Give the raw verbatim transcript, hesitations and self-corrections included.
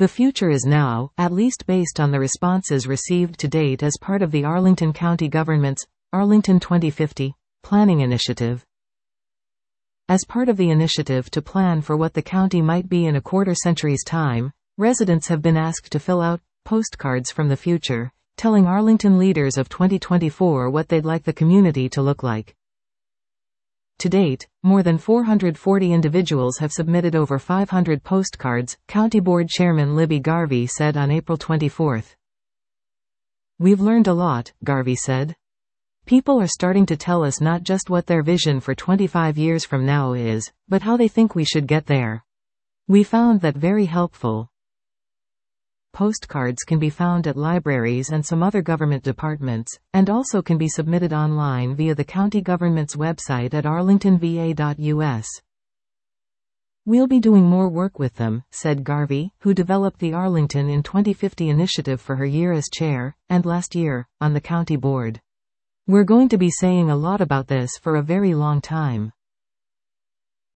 The future is now, at least based on the responses received to date as part of the Arlington County government's Arlington twenty fifty planning initiative. As part of the initiative to plan for what the county might be in a quarter century's time, residents have been asked to fill out postcards from the future, telling Arlington leaders of twenty twenty-four what they'd like the community to look like. To date, more than four hundred forty individuals have submitted over five hundred postcards, County Board Chairman Libby Garvey said on April twenty-fourth. "We've learned a lot," Garvey said. "People are starting to tell us not just what their vision for twenty-five years from now is, but how they think we should get there. We found that very helpful." Postcards can be found at libraries and some other government departments, and also can be submitted online via the county government's website at arlington v a dot u s. "We'll be doing more work with them," said Garvey, who developed the Arlington in twenty fifty initiative for her year as chair, and last year, on the county board. "We're going to be saying a lot about this for a very long time."